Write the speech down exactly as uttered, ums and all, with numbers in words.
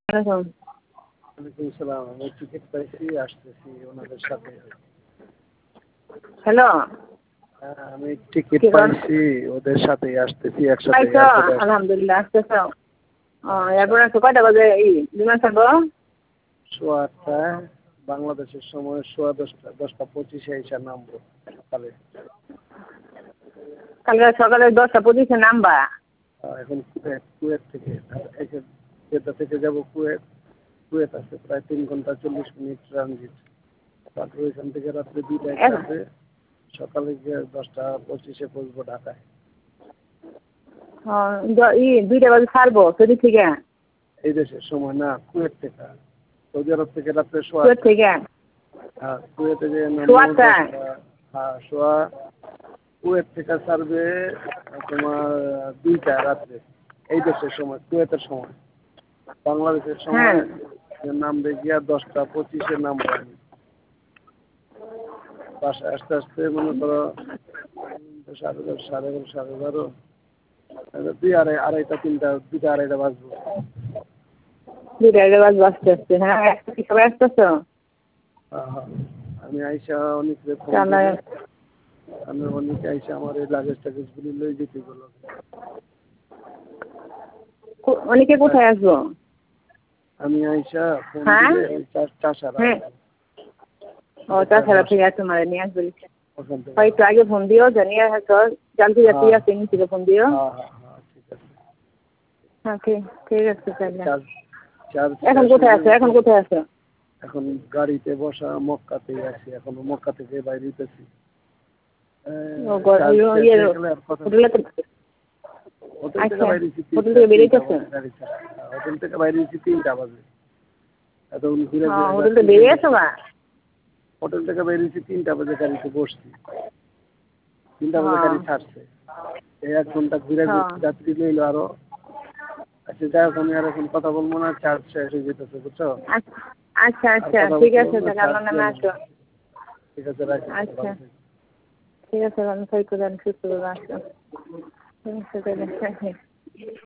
ওয়ালাইকুম ওয়ালাইকুম সালাম। আমি টিকিট পাইছি, আসতেছি ওনাদের সাথে। হ্যালো হ্যাঁ, আমি টিকিট কি করেন? পাইছি, ওদের সাথেই আসতেছি একসাথে পাইছো? এয়ারপোর্টে আসতেছি। আলহামদুলিল্লাহ আসতেছো। ও আচ্ছা, এরপর আসো কয়টা বাজে এই বিমান ছাড়বো? সোয়া আটটায় বাংলাদেশের সময় সোয়া দশটা দশটা পঁচিশে এসে নামবো সকালে। কালকে সকালে দশটা পঁচিশে নামবা? আহ, এখন কুয়েত কুয়েত থেকে একে জেদ্দা থেকে যাব কুয়েত। কুয়েত আছে প্রায় তিন ঘন্টা চল্লিশ মিনিট ট্রানজিট। তারপরে ওইখান থেকে রাত্রে দুইটায় এখন ছাড়বে, সকালে গিয়ে দশটা পঁচিশে পৌঁছবো ঢাকায়। ও, দ- ই দুইটা বাজে ছাড়বো সৌদি থেকে? এই দেশের সময় না, কুয়েত থেকে। সৌদি আরব থেকে রাত্রে সোয়া কুয়েত আটটায়। থেকে হ্যাঁ, কুয়েতে যে নামবো সোয়াটায়? দশটা। হ্যাঁ, সোয়া কুয়েত থেকে ছাড়বে তোমার দুইটা রাত্রে এই দেশের সময়, কুয়েতের সময়। বাংলাদেশের হ্যাঁ। সময় নামবে গিয়া দশটা পঁচিশে নামবো আমি। বাসায় আস্তে আস্তে মনে করো উম, সাড়ে দশ সাড়ে এগারো সাড়ে এগারো দুই আড়াই আড়াইটা তিনটা দুইটা আড়াইটা বাজবো। দুইটা বাজে আসতে আসতে। হ্যাঁ সবাই আসতেছো? হ্যাঁ, হ্যাঁ। আমি আইসা অনেকরে ফোন তাহলে দিব। আমি অনেকে আইসা আমার এই লাগেজ টাগেজ গুলি লই যেতে বলো। কো- অনেকে কোথায় আসবো? আমি আইসা ফোন হ্যাঁ দিলে ওই চা- চাষারা হ্যাঁ। আসবে। ও তাছাড়া ঠিক আছে মারে নিয়ে আসবো। ওখান থেকে হয় একটু আসবে। আগে ফোন দিও জানিয়ে হয়তো জানতে যাচ্ছি হ্যাঁ, আছে থেকে ফোন দিও। হ্যাঁ, হ্যাঁ, হ্যাঁ, ঠিক আছে। হ্যাঁ ঠিক ঠিক আছে তাহলে। চার্জ চার্জ এখন শেষ কোথায় হইলে আছো? এখন কোথায় আছো? এখন গাড়িতে বসা মক্কাতেই আছি, এখন মক্কা থেকে বাইরে হইতেছি। ও গ- চার্জ ইয়ে- শেষ ইয়ে, হয়ে গেলে আর কথা। হোটেলে তো হোটেল থেকে আচ্ছা বাইরে হয়েছি হোটেল থেকে তিনটা বেরিয়েছো? বাজে গাড়ি ছাড়া। হ্যাঁ, হোটেল থেকে বাইরে হয়েছি তিনটা বাজে। এখন ঘুরে হ্যাঁ ঘুরে হোটেল যাচ্ছি থেকে বেরিয়েছো তিনটা। বা? হোটেল থেকে বাইরে হয়েছি তিনটা বাজে, গাড়িতে বসছি তিনটা বাজে হ্যাঁ গাড়ি ছাড়ছে। এই এক ঘন্টা ঘুরে ঘুরে হ্যাঁ যাত্রী লইলো আরো। আচ্ছা যাই হোক, আমি আর এখন কথা বলবো না, চার্জ শেষ হয়ে যেতেছে বুঝছো। আচ্ছা আচ্ছা আর আচ্ছা কথা ঠিক বলতে আছে বলবো, তাহলে চার্জ আমার নামে দিয়ে আসো। নেবো। ঠিক আছে, রাখি তাহলে, আচ্ছা ভালো থেকো। ঠিক আছে আমি সই করে আমি সুস্থ করে আসো। ঠিক আছে তাহলে হ্যাঁ, হ্যাঁ।